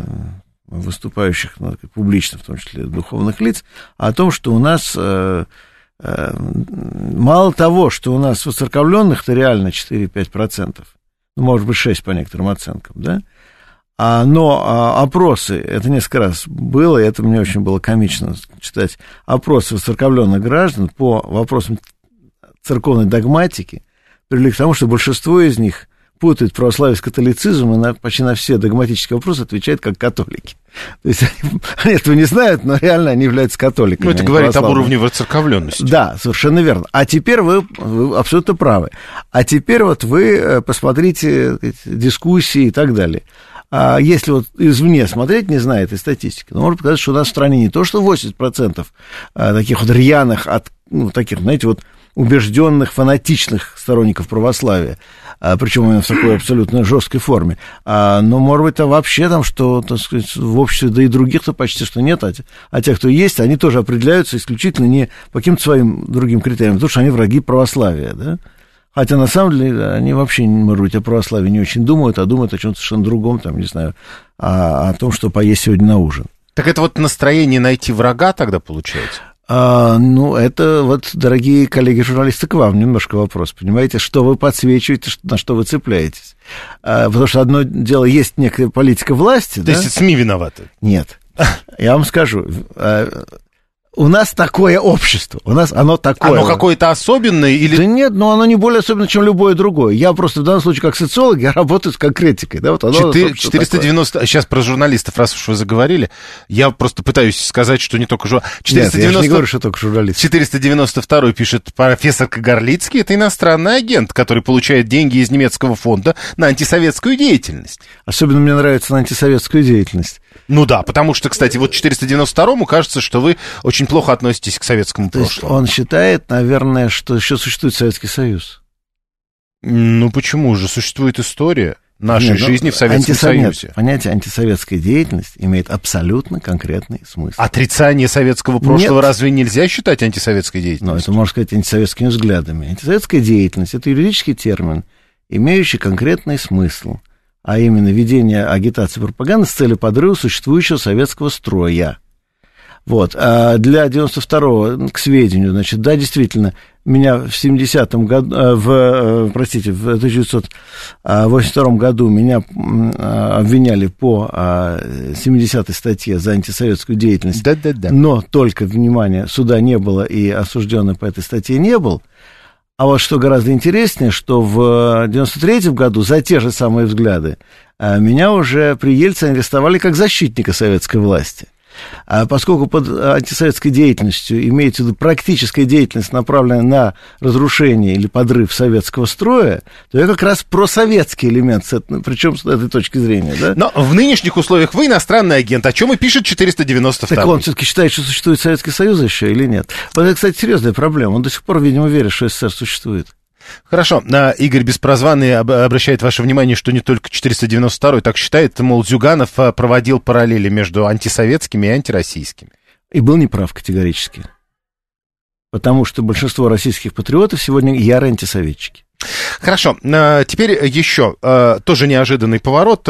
выступающих ну, публично, в том числе духовных лиц, о том, что у нас э, э, мало того, что у нас воцерковленных-то реально четыре-пять процентов, ну, может быть, шесть по некоторым оценкам, да, А, но а, опросы, это несколько раз было, и это мне очень было комично читать, опросы воцерковленных граждан по вопросам церковной догматики привели к тому, что большинство из них путают православие с католицизмом и на, почти на все догматические вопросы отвечают как католики. То есть они, они этого не знают, но реально они являются католиками. Ну, это говорит об уровне воцерковленности. Да, совершенно верно. А теперь вы, вы абсолютно правы. А теперь вот вы посмотрите дискуссии и так далее. А если вот извне смотреть, не зная этой статистики, то можно показать, что у нас в стране не то, что восемьдесят процентов таких вот рьяных, от, ну, таких, знаете, вот убежденных, фанатичных сторонников православия, причем именно в такой абсолютно жесткой форме. А, но, может быть, там вообще там, что, так сказать, в обществе, да и других-то почти что нет, а те, а те, кто есть, они тоже определяются исключительно не по каким-то своим другим критериям, потому что они враги православия, да? Хотя, на самом деле, они вообще, может быть, о православии не очень думают, а думают о чем-то совершенно другом, там, не знаю, о, о том, что поесть сегодня на ужин. Так это вот настроение найти врага тогда получается? А, ну, это вот, дорогие коллеги-журналисты, к вам немножко вопрос, понимаете, что вы подсвечиваете, на что вы цепляетесь. А, потому что одно дело, есть некая политика власти, То да? есть СМИ виноваты? Нет. Я вам скажу, у нас такое общество, у нас оно такое. Оно какое-то особенное или... Да нет, но оно не более особенное, чем любое другое. Я просто в данном случае как социолог, я работаю с конкретикой. Да, вот оно четыреста девяносто... Сейчас про журналистов, раз уж вы заговорили, я просто пытаюсь сказать, что не только журналисты. четыреста девяносто... Нет, я не говорю, что только журналисты. четыреста девяносто второй пишет профессор Кагарлицкий, это иностранный агент, который получает деньги из немецкого фонда на антисоветскую деятельность. Особенно мне нравится на антисоветскую деятельность. Ну да, потому что, кстати, вот четыреста девяносто второму кажется, что вы очень плохо относитесь к советскому То прошлому. есть он считает, наверное, что еще существует Советский Союз. Ну почему же? Существует история нашей Нет, жизни в Советском антисовет, Союзе. Понятие антисоветская деятельность имеет абсолютно конкретный смысл. Отрицание советского прошлого Нет. разве нельзя считать антисоветской Но деятельностью? это можно сказать антисоветскими взглядами. Антисоветская деятельность – это юридический термин, имеющий конкретный смысл, а именно ведение агитации и пропаганды с целью подрыва существующего советского строя. Вот. А для девяносто второго, к сведению, значит, да, действительно, меня в семидесятом году, в, простите, в тысяча девятьсот восемьдесят втором году меня обвиняли по семидесятой статье за антисоветскую деятельность, Да-да-да. но только, внимание, суда не было и осужденный по этой статье не был. А вот что гораздо интереснее, что в девяносто третьем году за те же самые взгляды меня уже при Ельцине арестовали как защитника советской власти. А поскольку под антисоветской деятельностью имеется в виду практическая деятельность, направленная на разрушение или подрыв советского строя, то я как раз просоветский элемент, причем с этой точки зрения. Да? Но в нынешних условиях вы иностранный агент, о чем и пишет четыреста девяносто второй. Так он все-таки считает, что существует Советский Союз еще или нет? Вот это, кстати, серьезная проблема. Он до сих пор, видимо, верит, что СССР существует. Хорошо. Игорь Беспрозванный обращает ваше внимание, что не только четыреста девяносто второй так считает, мол, Зюганов проводил параллели между антисоветскими и антироссийскими. И был неправ категорически. Потому что большинство российских патриотов сегодня ярые антисоветчики. Хорошо. Теперь еще тоже неожиданный поворот.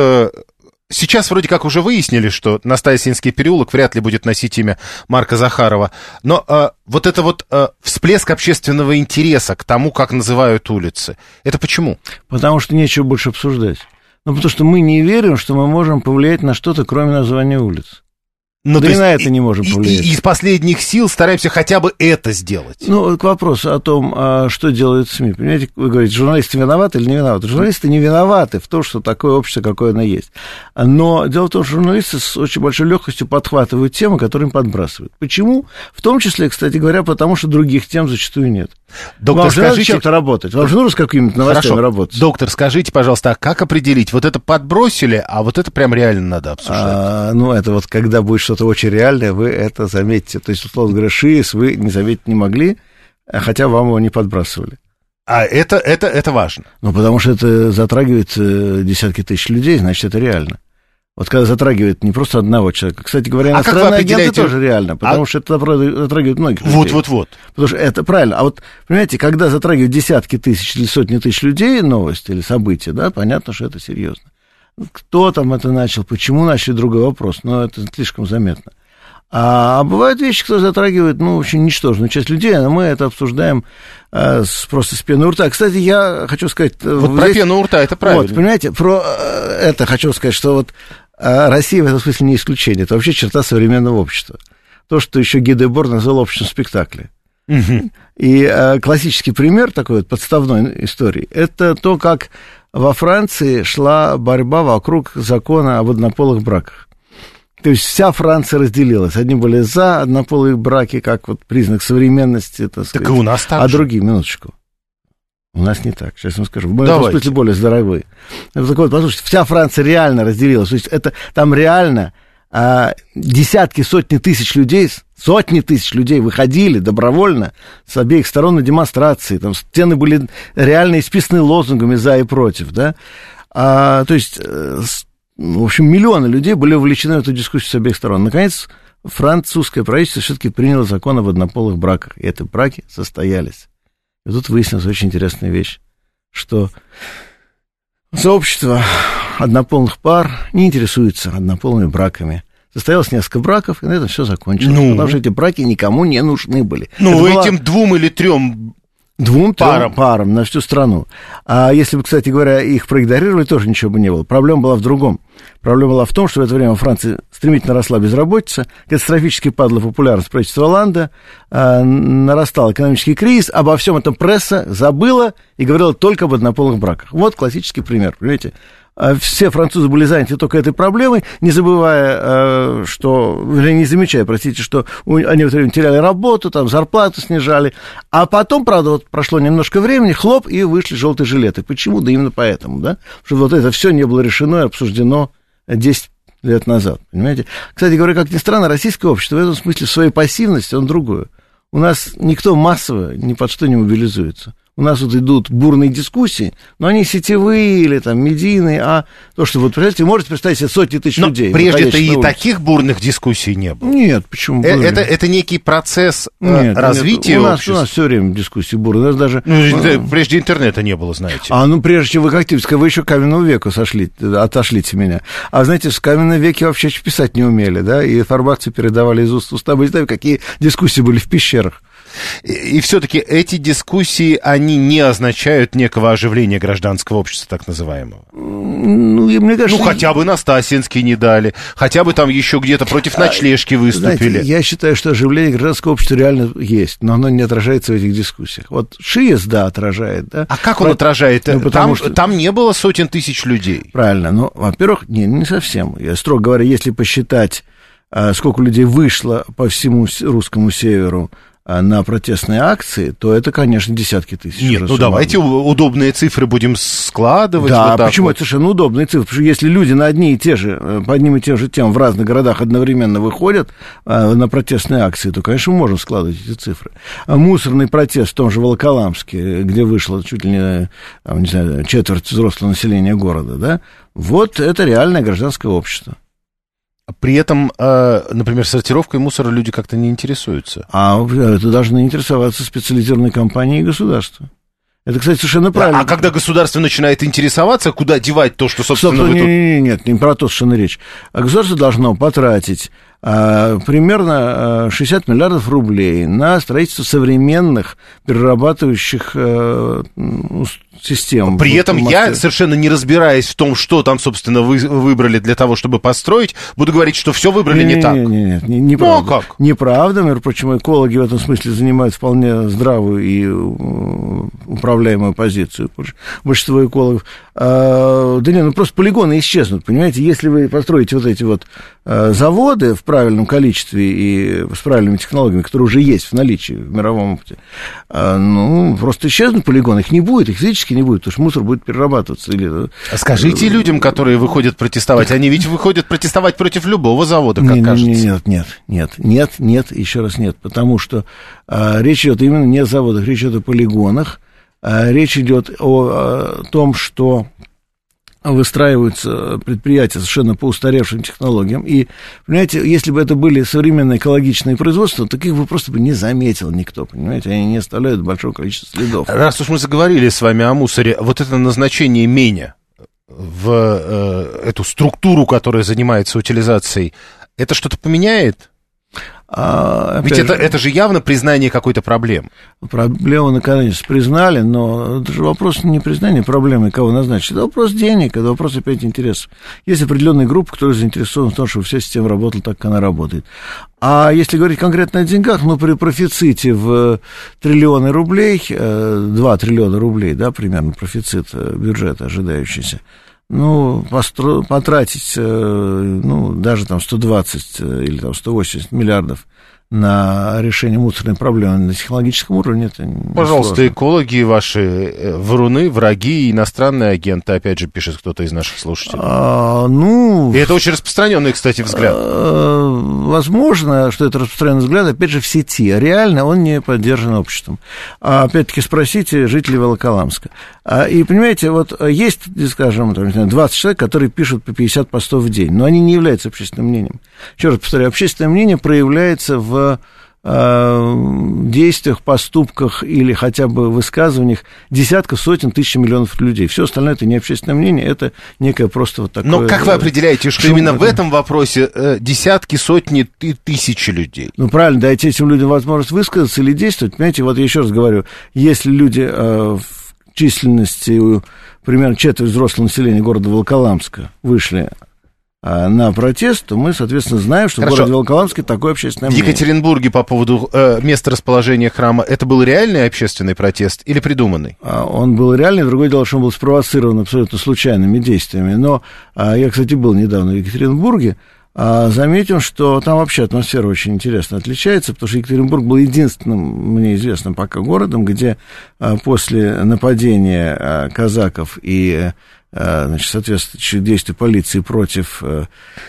Сейчас вроде как уже выяснили, что Настасьинский переулок вряд ли будет носить имя Марка Захарова. Но э, вот это вот э, всплеск общественного интереса к тому, как называют улицы, это почему? Потому что нечего больше обсуждать. Ну, потому что мы не верим, что мы можем повлиять на что-то, кроме названия улиц. Ну, да и есть, на это не можем повлиять. И, и из последних сил стараемся хотя бы это сделать. Ну, к вопросу о том, что делают СМИ. Понимаете, вы говорите, журналисты виноваты или не виноваты? Журналисты не виноваты в том, что такое общество, какое оно есть. Но дело в том, что журналисты с очень большой легкостью подхватывают темы, которые им подбрасывают. Почему? В том числе, кстати говоря, потому что других тем зачастую нет. Доктор, вам же надо скажите... чем-то работать. Вам же нужно с какими-то новостями Хорошо. работать. Доктор, скажите, пожалуйста, а как определить? Вот это подбросили, а вот это прям реально надо обсуждать? А, ну, это вот когда будет что-то очень реальное, вы это заметите. То есть, условно говоря, ШИЭС вы не заметить не могли, хотя вам его не подбрасывали. А это, это, это важно? Ну, потому что это затрагивает десятки тысяч людей, значит, это реально. Вот когда затрагивает не просто одного человека. Кстати говоря, иностранные а агенты тоже реально, потому а... что это затрагивает многих людей. Вот-вот-вот. Потому что это правильно. А вот, понимаете, когда затрагивает десятки тысяч или сотни тысяч людей новости или события, да, понятно, что это серьезно. Кто там это начал, почему начали, другой вопрос, но это слишком заметно. А, а бывают вещи, которые затрагивают, ну, очень ничтожную часть людей, а мы это обсуждаем а, с, просто с пены у рта. Кстати, я хочу сказать... Вот здесь... про пену у рта, это правильно. Вот, понимаете, про это хочу сказать, что вот а, Россия в этом смысле не исключение. Это вообще черта современного общества. То, что еще Ги Дебор назвал обществом спектакля. Угу. И а, классический пример такой вот подставной истории, это то, как во Франции шла борьба вокруг закона об однополых браках. То есть вся Франция разделилась. Одни были за однополые браки, как вот признак современности, так сказать. Так и у нас так А же. другие, минуточку. У нас не так, сейчас вам скажу. Мы в этом смысле более здоровые. Так вот, послушайте, вся Франция реально разделилась. То есть это там реально а, десятки, сотни тысяч людей, сотни тысяч людей выходили добровольно с обеих сторон на демонстрации. Там стены были реально исписаны лозунгами за и против, да. А, то есть... В общем, миллионы людей были вовлечены в эту дискуссию с обеих сторон. Наконец, французское правительство все-таки приняло закон об однополых браках, и эти браки состоялись. И тут выяснилась очень интересная вещь, что сообщество однополых пар не интересуется однополыми браками. Состоялось несколько браков, и на этом все закончилось. Ну, потому что эти браки никому не нужны были. Ну, это этим была... двум или трем Двум-трем парам. парам на всю страну. А если бы, кстати говоря, их проигнорировали, тоже ничего бы не было. Проблема была в другом. Проблема была в том, что в это время в Франции стремительно росла безработица, катастрофически падала популярность правительства Олланда, э, нарастал экономический кризис, обо всем этом пресса забыла и говорила только об однополых браках. Вот классический пример, понимаете? Все французы были заняты только этой проблемой, не забывая, что, или не замечая, простите, что они в это время теряли работу, там зарплату снижали. А потом, правда, вот прошло немножко времени, хлоп, и вышли желтые жилеты. Почему? Да именно поэтому, да? Потому что вот это все не было решено и обсуждено десять лет назад, понимаете? Кстати говоря, как ни странно, российское общество в этом смысле в своей пассивности, он другое. У нас никто массово ни под что не мобилизуется. У нас вот идут бурные дискуссии, но они сетевые или там медийные, а то, что вот, представляете, можете представить себе сотни тысяч но людей. Прежде-то и таких бурных дискуссий не было. Нет, почему? Э- это, это некий процесс нет, развития нет, у нас, общества. У нас все время дискуссии бурные. У нас даже... Ну, прежде интернета не было, знаете. А, ну, прежде чем вы как вы еще к каменному веку сошли, отошлите меня. А знаете, в каменном веке вообще писать не умели, да, и информацию передавали из уст в уста. Вы знаете, какие дискуссии были в пещерах. И, и все-таки эти дискуссии, они не означают некого оживления гражданского общества, так называемого. Ну, и мне кажется... Ну, хотя бы Настасьинский не дали, хотя бы там еще где-то против ночлежки выступили. Знаете, я считаю, что оживление гражданского общества реально есть, но оно не отражается в этих дискуссиях. Вот ШИЭС, да, отражает, да. А как он Про... отражает? Ну, там, что... там не было сотен тысяч людей. Правильно, ну, во-первых, не, не совсем. Я, строго говоря, если посчитать, сколько людей вышло по всему русскому северу на протестные акции, то это, конечно, десятки тысяч. Нет, ну давайте удобные цифры будем складывать. Да, вот так почему вот. Это совершенно удобные цифры? Потому что если люди на одни и те же, по одним и тем же темам в разных городах одновременно выходят на протестные акции, то, конечно, мы можем складывать эти цифры. А мусорный протест в том же Волоколамске, где вышло чуть ли не, не знаю, четверть взрослого населения города, да, вот это реальное гражданское общество. При этом, например, сортировкой мусора люди как-то не интересуются. А это должны интересоваться специализированные компании и государство. Это, кстати, совершенно правильно. А когда государство начинает интересоваться, куда девать то, что, собственно, Стоп, вы не, тут... не, нет, не про то совершенно речь. Государство должно потратить а, примерно шестьдесят миллиардов рублей на строительство современных перерабатывающих а, систем. При этом я, совершенно не разбираясь в том, что там, собственно, вы выбрали для того, чтобы построить, буду говорить, что все выбрали не, не так. Нет, нет, нет, неправда. Ну, а как? Неправда, между прочим, экологи в этом смысле занимают вполне здравую и управляемую позицию. Большинство экологов. А, да нет, ну просто полигоны исчезнут, понимаете? Если вы построите вот эти вот а, заводы в правильном количестве и с правильными технологиями, которые уже есть в наличии в мировом опыте, а, ну, просто исчезнут полигоны, их не будет, их физически не будет, потому что мусор будет перерабатываться. Или... А скажите людям, которые выходят протестовать, они ведь выходят протестовать против любого завода, как не, кажется. Нет, нет, нет, нет, нет, еще раз нет, потому что а, речь идет именно не о заводах, речь идет о полигонах, а, речь идет о, о том, что выстраиваются предприятия совершенно по устаревшим технологиям. И, понимаете, если бы это были современные экологичные производства, таких бы просто бы не заметил никто, понимаете, они не оставляют большого количества следов. Раз уж мы заговорили с вами о мусоре, вот это назначение МЕНя в э, эту структуру, которая занимается утилизацией, это что-то поменяет? А, Ведь же, это, это же явно признание какой-то проблемы. Проблему, наконец, признали, но это же вопрос не признания проблемы, кого назначить. Это вопрос денег, это вопрос опять интересов. Есть определенные группы, которые заинтересованы в том, чтобы вся система работала так, как она работает. А если говорить конкретно о деньгах, ну, при профиците в триллионы рублей, два триллиона рублей, да, примерно профицит бюджета ожидающийся, ну, постро... потратить, ну, даже там сто двадцать или там сто восемьдесят миллиардов на решение мусорной проблемы на технологическом уровне, это не Пожалуйста, сложно. Экологи ваши вруны, враги, иностранные агенты, опять же, пишет кто-то из наших слушателей. А, ну... И это очень распространенный, кстати, взгляд. А, возможно, что это распространенный взгляд, опять же, в сети. А реально он не поддержан обществом. А, опять-таки, спросите жителей Волоколамска. А, и, понимаете, вот есть, скажем, там, не знаю, двадцать человек, которые пишут по пятьдесят постов в день, но они не являются общественным мнением. Еще раз повторяю, общественное мнение проявляется в действиях, поступках или хотя бы высказываниях десятков, сотен, тысяч, миллионов людей. Все остальное это не общественное мнение, это некое просто вот такое... Но как вы определяете, что именно в этом вопросе э, десятки, сотни и тысячи людей? Ну, правильно, дайте этим людям возможность высказаться или действовать. Понимаете, вот я еще раз говорю, если люди э, в численности примерно четверть взрослого населения города Волоколамска вышли на протест, то мы, соответственно, знаем, что Хорошо. в городе Волоколамске такое общественное мнение. В Екатеринбурге по поводу э, места расположения храма, это был реальный общественный протест или придуманный? Он был реальный, другое дело, что он был спровоцирован абсолютно случайными действиями. Но я, кстати, был недавно в Екатеринбурге, заметил, что там вообще атмосфера очень интересно отличается, потому что Екатеринбург был единственным, мне известным пока городом, где после нападения казаков и значит, соответствующих действий полиции против э,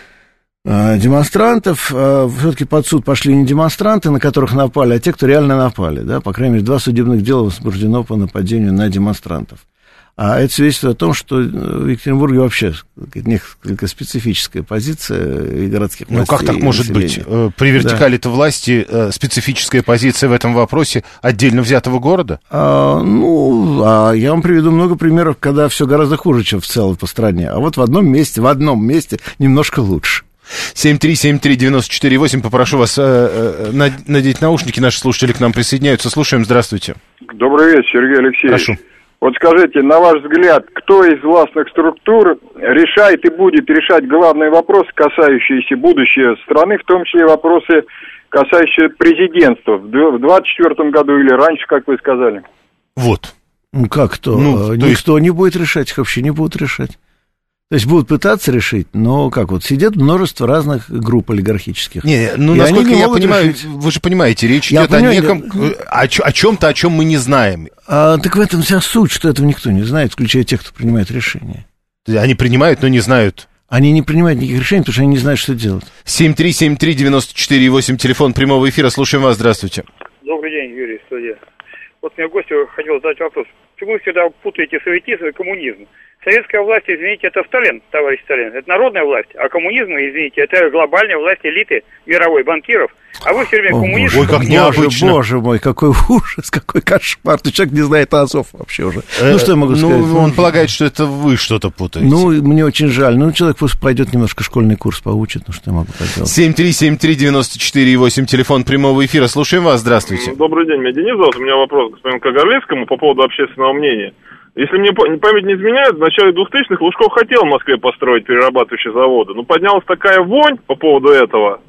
э, демонстрантов, э, все-таки под суд пошли не демонстранты, на которых напали, а те, кто реально напали, да, по крайней мере, два судебных дела возбуждено по нападению на демонстрантов. А это свидетельствует о том, что в Екатеринбурге вообще несколько специфическая позиция и городских властей. Ну, как так может быть? При вертикали-то да. власти специфическая позиция в этом вопросе отдельно взятого города? А, ну, а я вам приведу много примеров, когда все гораздо хуже, чем в целом по стране. А вот в одном месте, в одном месте немножко лучше. семь три семь три девять четыре восемь. Попрошу вас э, э, надеть наушники. Наши слушатели к нам присоединяются. Слушаем. Здравствуйте. Добрый вечер, Сергей Алексеевич. Прошу. Вот скажите, на ваш взгляд, кто из властных структур решает и будет решать главные вопросы, касающиеся будущего страны, в том числе вопросы, касающиеся президентства в двадцать четвёртом году или раньше, как вы сказали? Вот. Ну, как кто? Ну, Никто есть... не будет решать, их вообще не будут решать. То есть будут пытаться решить, но как вот сидят множество разных групп олигархических. Не, ну, насколько я понимаю, решить... вы же понимаете, речь я идет понимаю, о неком, я... о, о чем-то, о чем мы не знаем. А, так в этом вся суть, что этого никто не знает, включая тех, кто принимает решения. Они принимают, но не знают. Они не принимают никаких решений, потому что они не знают, что делать. семь три семь три девять четыре восемь, телефон прямого эфира, слушаем вас, здравствуйте. Добрый день, Юрий, студия. Вот мне гостю хотел задать вопрос. Почему вы всегда путаете советизм и коммунизм? Советская власть, извините, это Сталин, товарищ Сталин, это народная власть, а коммунизм, извините, это глобальная власть элиты мировой, банкиров. А вы все время О, коммунист. Ой, как необычно. Боже мой, какой ужас, какой кошмар. Ты человек не знает Азов вообще уже. Э, ну, что я могу сказать? Ну, он полагает, что это вы что-то путаете. Ну, мне очень жаль. Ну, человек пусть пойдет немножко школьный курс поучит, ну, что я могу поделать. семь три семь три девять четыре восемь, телефон прямого эфира. Слушаем вас, здравствуйте. Добрый день, меня Денис зовут. У меня вопрос к господину Кагарлицкому по поводу общественного мнения. Если мне память не изменяет, в начале двухтысячных Лужков хотел в Москве построить перерабатывающие заводы. Но поднялась такая вонь по поводу этого.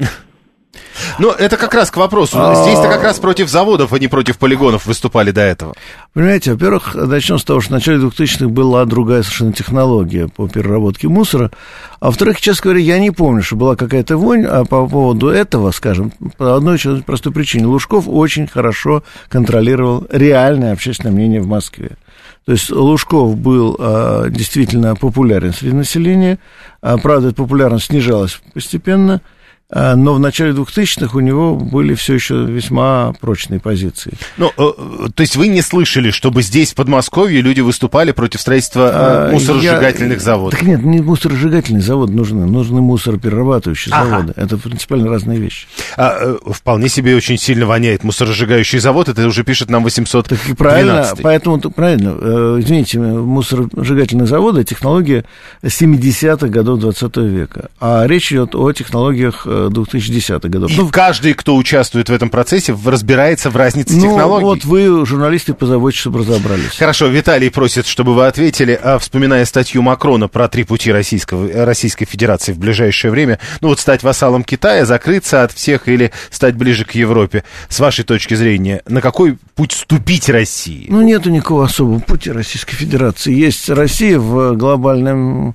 Ну, это как раз к вопросу. Здесь-то как раз против заводов, а не против полигонов выступали до этого. Понимаете, во-первых, начнем с того, что в начале двухтысячных была другая совершенно технология по переработке мусора. А во-вторых, честно говоря, я не помню, что была какая-то вонь, а по поводу этого, скажем, по одной очень простой причине. Лужков очень хорошо контролировал реальное общественное мнение в Москве. То есть Лужков был а, действительно популярен среди населения, а, правда, эта популярность снижалась постепенно, а, но в начале двухтысячных у него были все еще весьма прочные позиции. Ну, э, то есть вы не слышали, чтобы здесь, в Подмосковье, люди выступали против строительства э, мусоросжигательных я... заводов? Так нет, не мусоросжигательные заводы нужны, нужны мусороперерабатывающие ага. заводы. Это принципиально разные вещи. А, э, вполне себе очень сильно воняет мусоросжигающий завод, это уже пишет нам восемьсот двенадцать. Так правильно, поэтому, правильно, э, извините, мусоросжигательные заводы — технология семидесятых годов двадцатого века, а речь идет о технологиях две тысячи десятых годов. И ну, каждый, кто участвует в этом процессе, разбирается в разнице ну, технологий. Вот вы, журналисты, позаботьтесь, чтобы разобрались. Хорошо, Виталий просит, чтобы вы ответили, а, вспоминая статью Макрона про три пути Российского, Российской Федерации в ближайшее время. Ну вот стать вассалом Китая, закрыться от всех или стать ближе к Европе. С вашей точки зрения, на какой путь ступить России? Ну нету никакого особого пути Российской Федерации. Есть Россия в глобальном...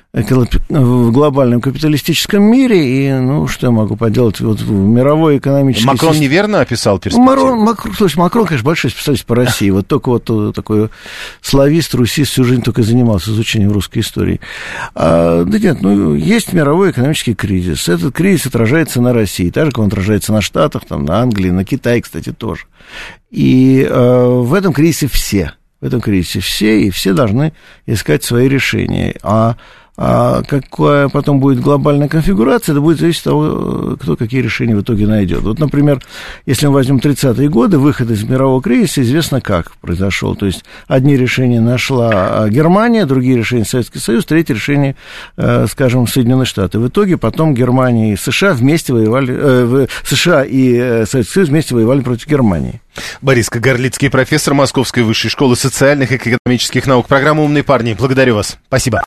в глобальном капиталистическом мире, и, ну, что я могу поделать, вот в мировой экономической... Макрон системе... неверно описал перспективу? Макрон, Макрон, слушай, Макрон, конечно, большой специалист по России, вот только вот такой славист, русист, всю жизнь только занимался изучением русской истории. А, да нет, ну, есть мировой экономический кризис, этот кризис отражается на России, так же, как он отражается на Штатах, там, на Англии, на Китае, кстати, тоже. И а, в этом кризисе все, в этом кризисе все, и все должны искать свои решения, а А какая потом будет глобальная конфигурация, это будет зависеть от того, кто какие решения в итоге найдет. Вот, например, если мы возьмем тридцатые годы, выход из мирового кризиса известно как произошел. То есть одни решения нашла Германия, другие решения Советский Союз, третье решение, скажем, Соединенные Штаты. В итоге потом Германия и США вместе воевали, э, США и Советский Союз вместе воевали против Германии. Борис Кагарлицкий, профессор Московской высшей школы социальных и экономических наук. Программа «Умные парни». Благодарю вас. Спасибо.